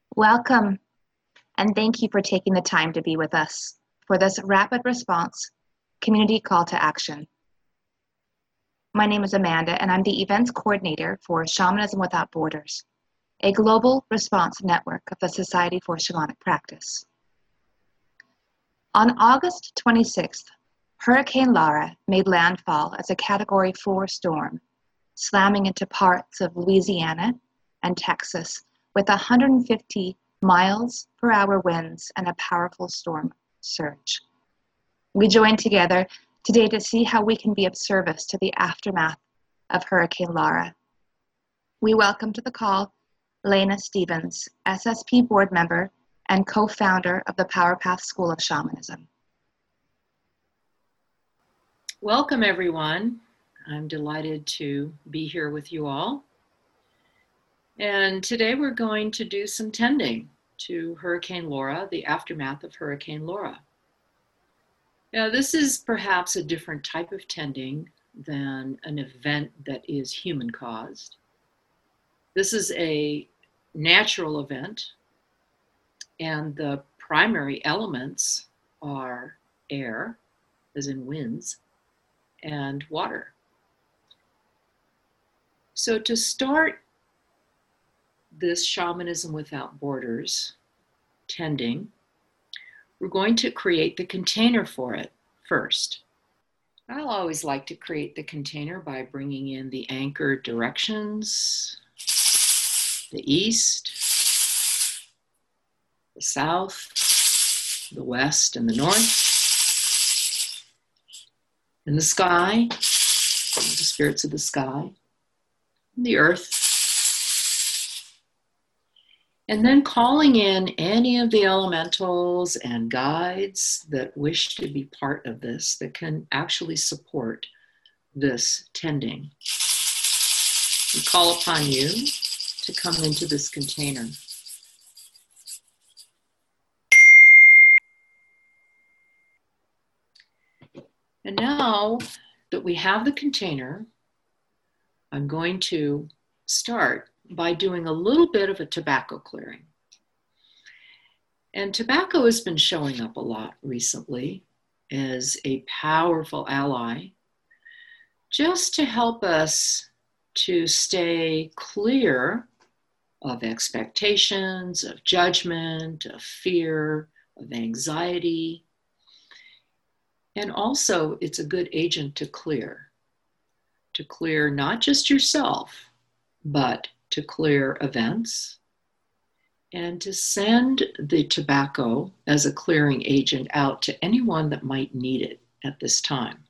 Welcome, and thank you for taking the time to be with us for this rapid response community call to action. My name is Amanda, and I'm the events coordinator for Shamanism Without Borders, a global response network of the Society for Shamanic Practice. On August 26th, Hurricane Laura made landfall as a Category 4 storm, slamming into parts of Louisiana and Texas with 150 miles per hour winds and a powerful storm surge. We join together today to see how we can be of service to the aftermath of Hurricane Laura. We welcome to the call Lena Stevens, SSP board member and co-founder of the Power Path School of Shamanism. Welcome, everyone. I'm delighted to be here with you all. And today we're going to do some tending to Hurricane Laura, the aftermath of Hurricane Laura. Now, this is perhaps a different type of tending than an event that is human-caused. This is a natural event, and the primary elements are air, as in winds, and water. So to start this Shamanism Without Borders tending, we're going to create the container for it first. I'll always like to create the container by bringing in the anchor directions, the east, the south, the west, and the north, and the sky, the spirits of the sky, and the earth. And then calling in any of the elementals and guides that wish to be part of this, that can actually support this tending. We call upon you to come into this container. And now that we have the container, I'm going to start by doing a little bit of a tobacco clearing. And tobacco has been showing up a lot recently as a powerful ally, just to help us to stay clear of expectations, of judgment, of fear, of anxiety. And also, it's a good agent to clear not just yourself, but to clear events, and to send the tobacco as a clearing agent out to anyone that might need it at this time.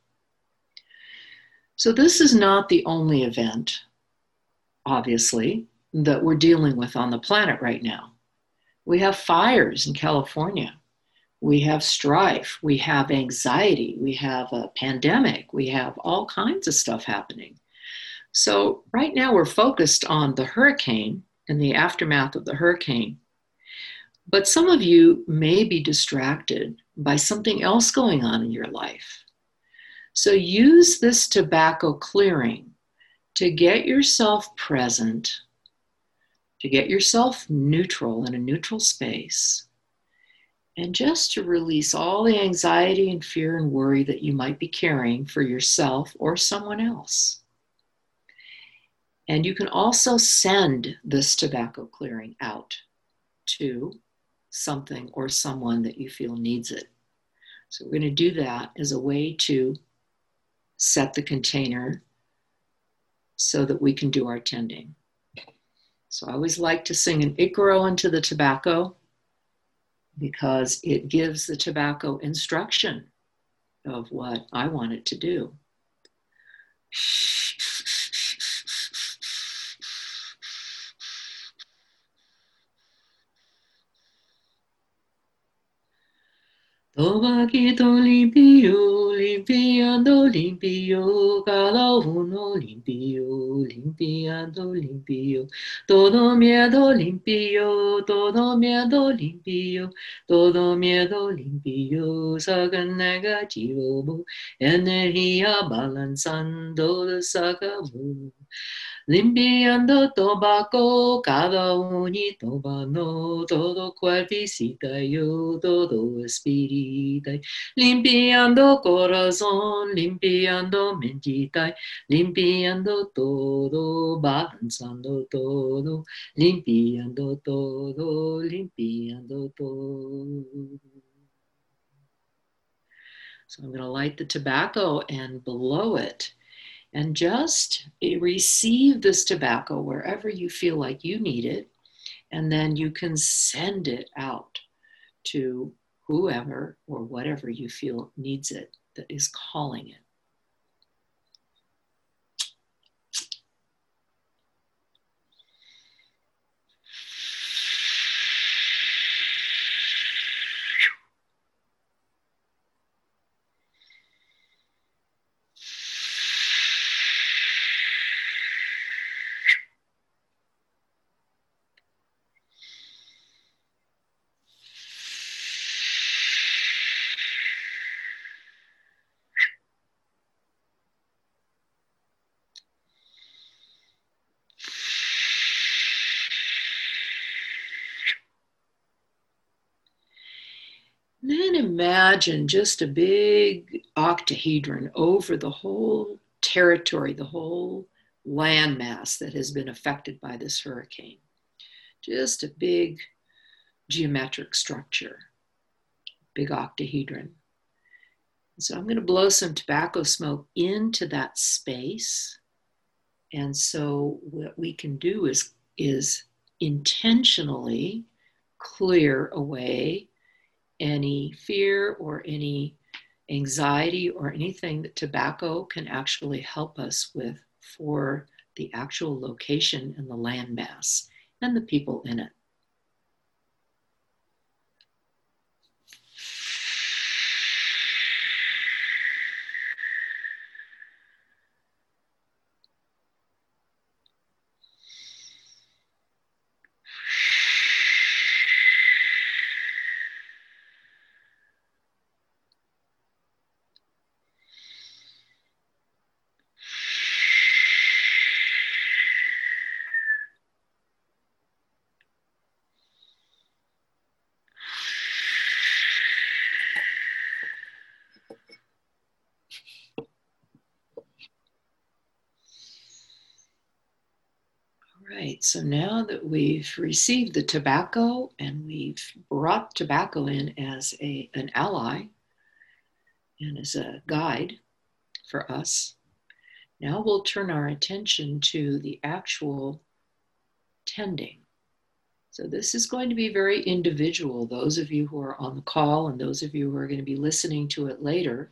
So this is not the only event, obviously, that we're dealing with on the planet right now. We have fires in California. We have strife. We have anxiety. We have a pandemic. We have all kinds of stuff happening. So right now we're focused on the hurricane and the aftermath of the hurricane. But some of you may be distracted by something else going on in your life. So use this tobacco clearing to get yourself present, to get yourself neutral in a neutral space, and just to release all the anxiety and fear and worry that you might be carrying for yourself or someone else. And you can also send this tobacco clearing out to something or someone that you feel needs it. So we're going to do that as a way to set the container so that we can do our tending. So I always like to sing an Icaro into the tobacco because it gives the tobacco instruction of what I want it to do. Tobaquito limpio, limpiando limpio, cada uno limpio, limpiando limpio, todo miedo limpio, todo miedo limpio, todo miedo limpio, saca negativo, energía balanzando de saca. Limpiando tobacco, cada unitoba todo cuerpicita yo, todo espírita. Limpiando corazón, limpiando mentita, limpiando todo, balanzando todo, limpiando todo, limpiando todo. So I'm going to light the tobacco and blow it. And just receive this tobacco wherever you feel like you need it. And then you can send it out to whoever or whatever you feel needs it, that is calling it. Then imagine just a big octahedron over the whole territory, the whole landmass that has been affected by this hurricane. Just a big geometric structure, big octahedron. So I'm going to blow some tobacco smoke into that space. And so what we can do is intentionally clear away any fear or any anxiety or anything that tobacco can actually help us with for the actual location and the landmass and the people in it. Right, so now that we've received the tobacco and we've brought tobacco in as an ally and as a guide for us, now we'll turn our attention to the actual tending. So this is going to be very individual. Those of you who are on the call and those of you who are going to be listening to it later,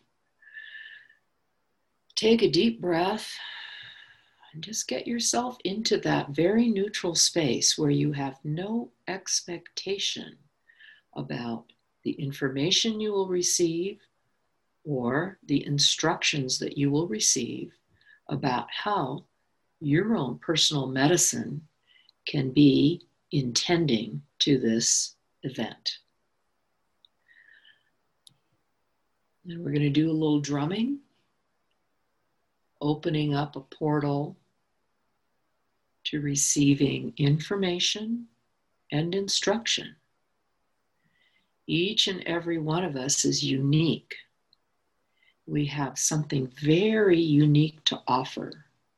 take a deep breath. And just get yourself into that very neutral space where you have no expectation about the information you will receive or the instructions that you will receive about how your own personal medicine can be intending to this event. And we're going to do a little drumming, opening up a portal to receiving information and instruction. Each and every one of us is unique. We have something very unique to offer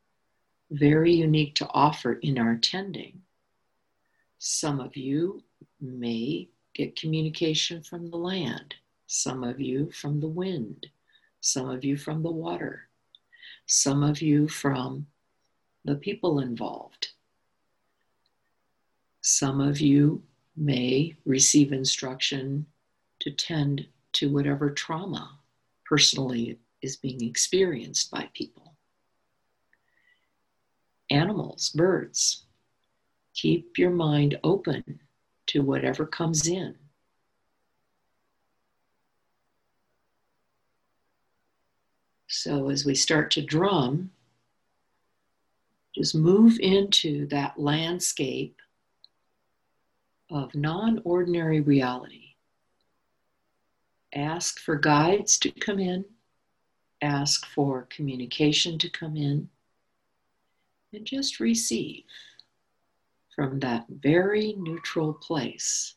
in our tending. Some of you may get communication from the land, some of you from the wind, some of you from the water, some of you from the people involved. Some of you may receive instruction to tend to whatever trauma personally is being experienced by people. Animals, birds, keep your mind open to whatever comes in. So as we start to drum, just move into that landscape of non-ordinary reality. Ask for guides to come in. Ask for communication to come in. and just receive from that very neutral place.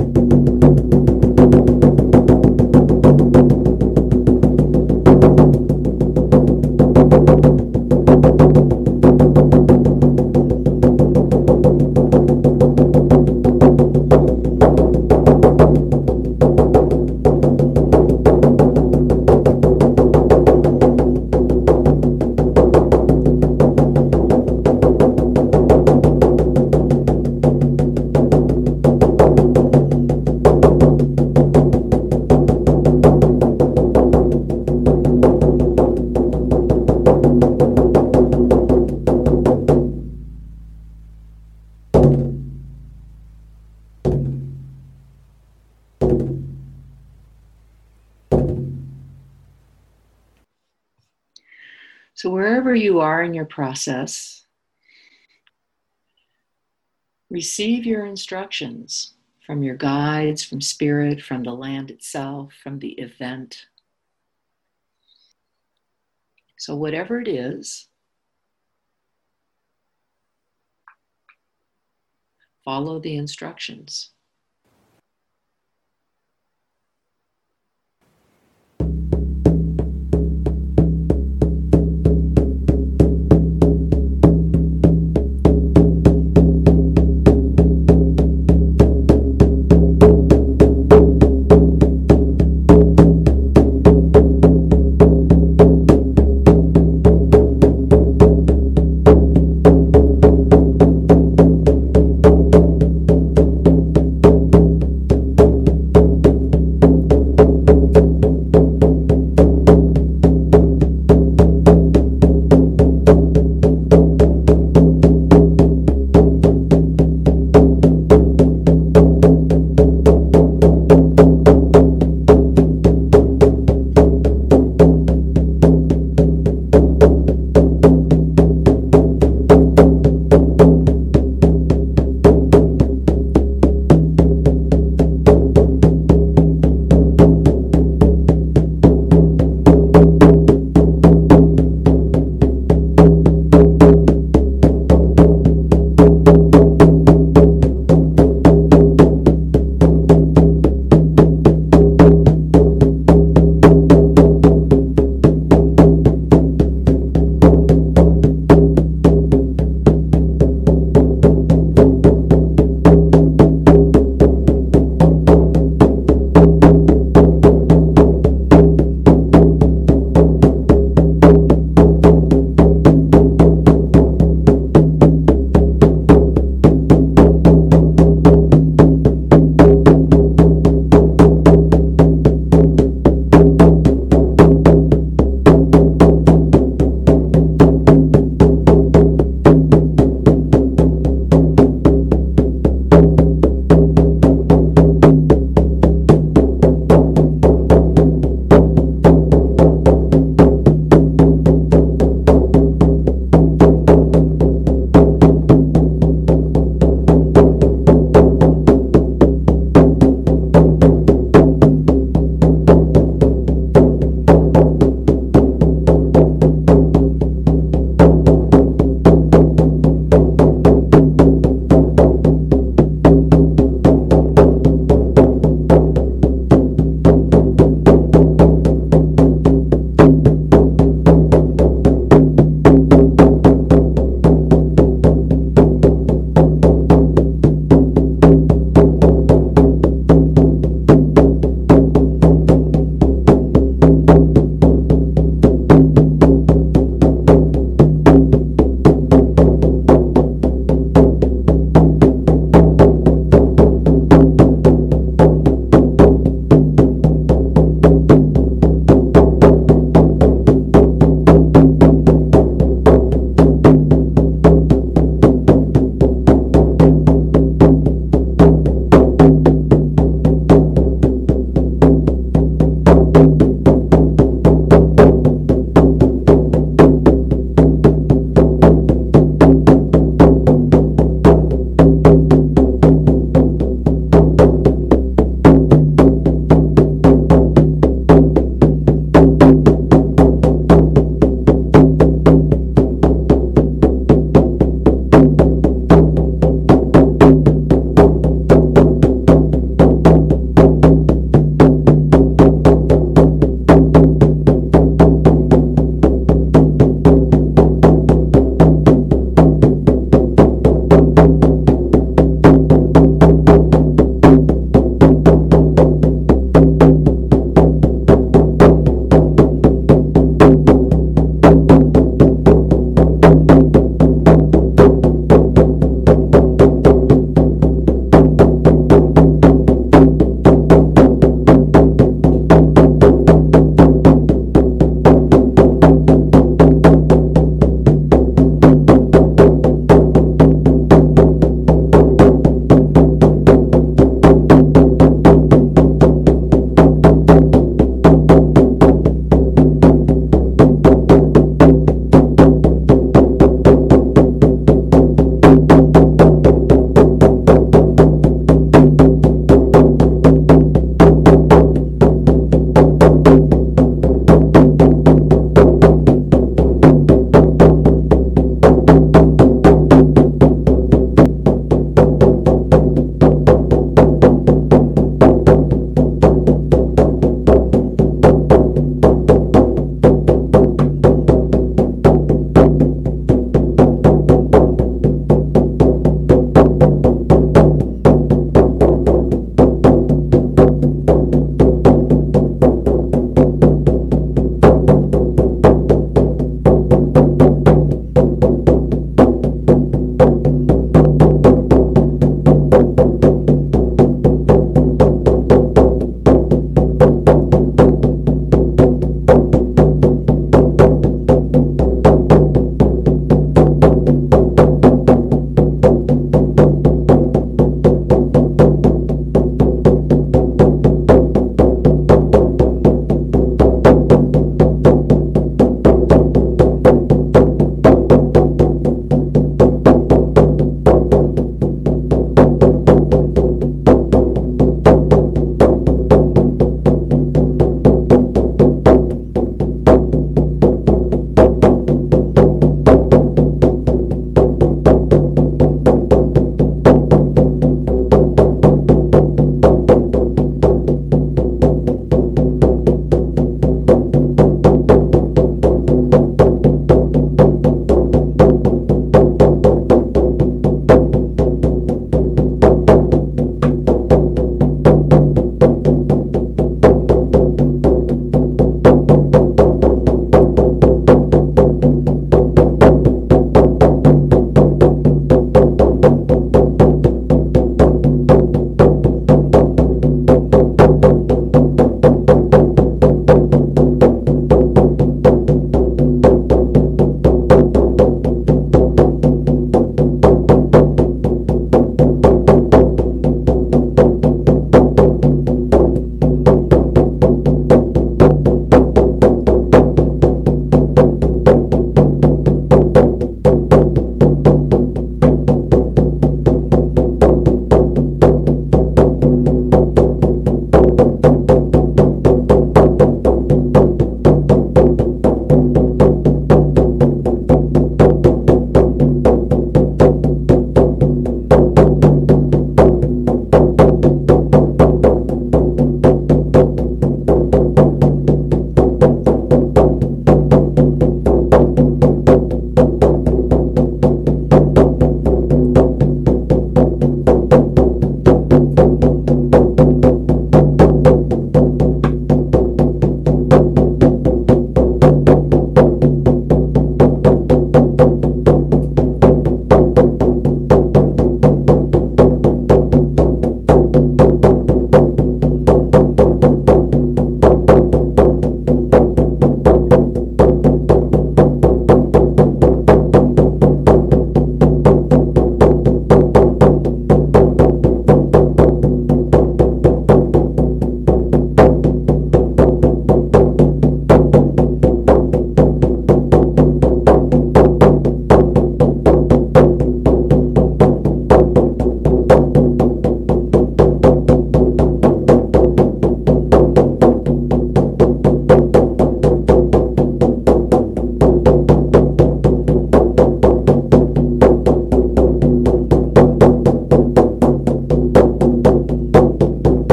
So wherever you are in your process, receive your instructions from your guides, from spirit, from the land itself, from the event. So whatever it is, follow the instructions.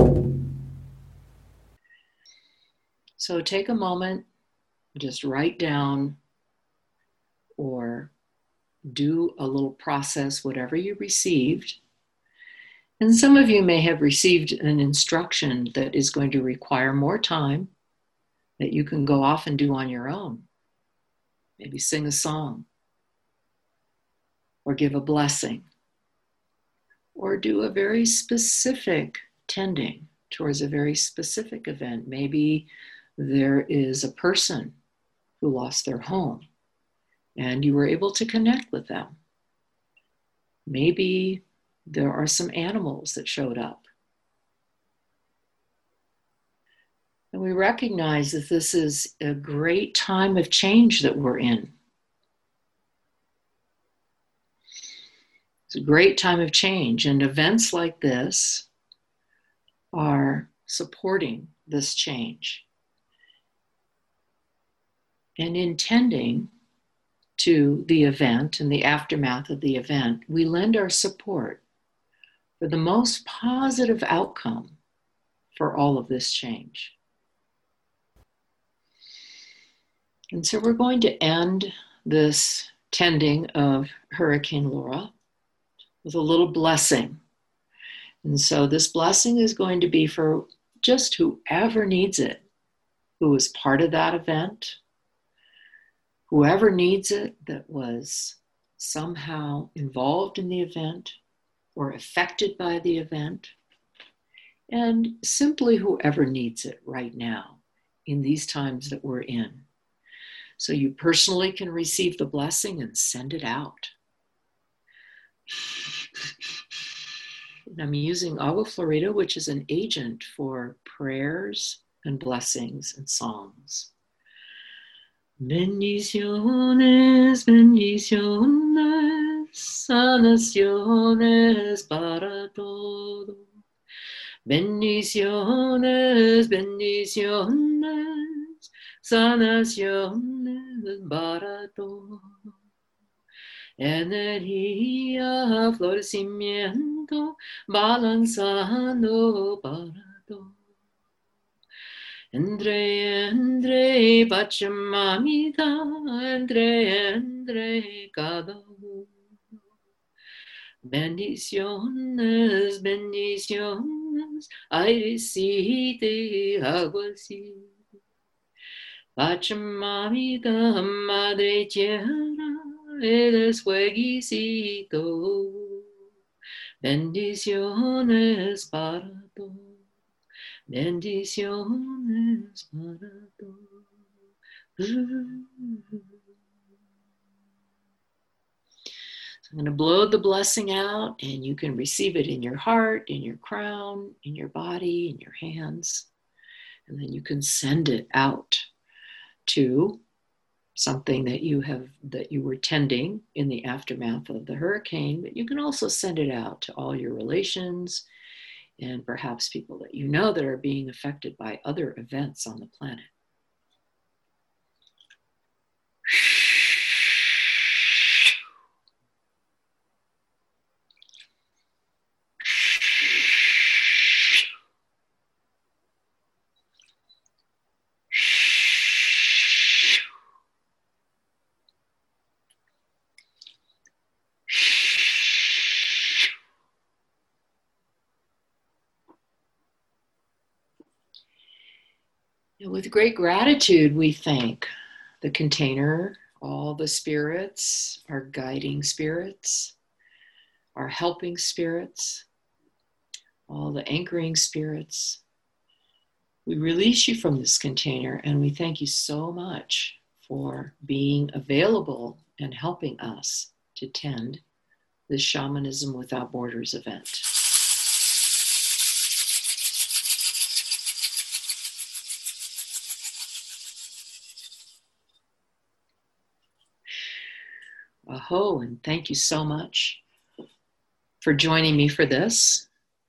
So take a moment, just write down or do a little process, whatever you received. And some of you may have received an instruction that is going to require more time that you can go off and do on your own. Maybe sing a song, or give a blessing, or do a very specific tending towards a very specific event. Maybe there is a person who lost their home and you were able to connect with them. Maybe there are some animals that showed up. And we recognize that this is a great time of change that we're in. It's a great time of change, and events like this are supporting this change. And in tending to the event and the aftermath of the event, we lend our support for the most positive outcome for all of this change. And so we're going to end this tending of Hurricane Laura with a little blessing. And so this blessing is going to be for just whoever needs it, who was part of that event, whoever needs it that was somehow involved in the event or affected by the event, and simply whoever needs it right now in these times that we're in. So you personally can receive the blessing and send it out. And I'm using Agua Florida, which is an agent for prayers and blessings and songs. Bendiciones, bendiciones, sanaciones para todo. Bendiciones, bendiciones, sanaciones para todo. Energía, florecimiento, balanzando para todo. Entre, Pachamamita, entre cada uno. Bendiciones, bendiciones, airecite, aguacite. Pachamamita, Madre Tierra, eres fueguicito. Bendiciones para todos. Bendiciones para todos. So I'm going to blow the blessing out, and you can receive it in your heart, in your crown, in your body, in your hands. And then you can send it out to something that you were tending in the aftermath of the hurricane, but you can also send it out to all your relations and perhaps people that you know that are being affected by other events on the planet. And with great gratitude, we thank the container, all the spirits, our guiding spirits, our helping spirits, all the anchoring spirits. We release you from this container, and we thank you so much for being available and helping us to tend this Shamanism Without Borders event. Aho, and thank you so much for joining me for this.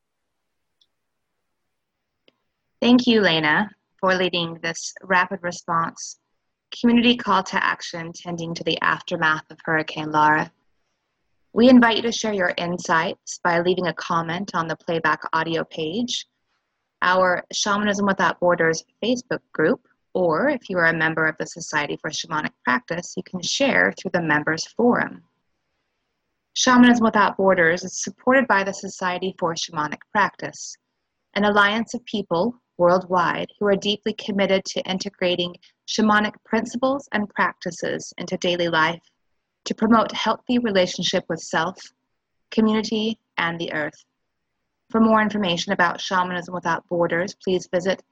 Thank you, Lena, for leading this rapid response community call to action tending to the aftermath of Hurricane Laura. We invite you to share your insights by leaving a comment on the playback audio page our Shamanism Without Borders Facebook group, or if you are a member of the Society for Shamanic Practice, you can share through the Members Forum. Shamanism Without Borders is supported by the Society for Shamanic Practice, an alliance of people worldwide who are deeply committed to integrating shamanic principles and practices into daily life to promote healthy relationship with self, community, and the earth. For more information about Shamanism Without Borders, please visit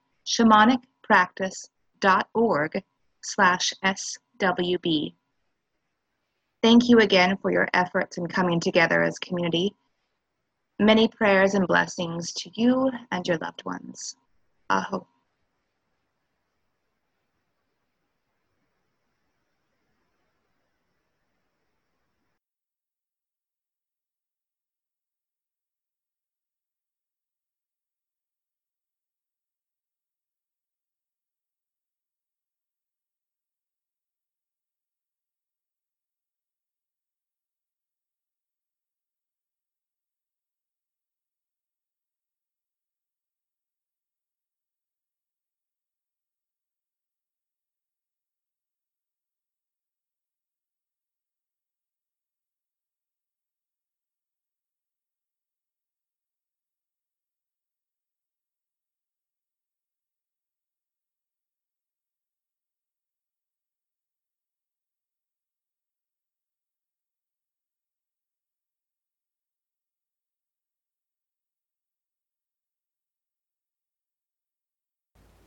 shamanicpractice.org/SWB. Thank you again for your efforts in coming together as community. Many prayers and blessings to you and your loved ones. Aho.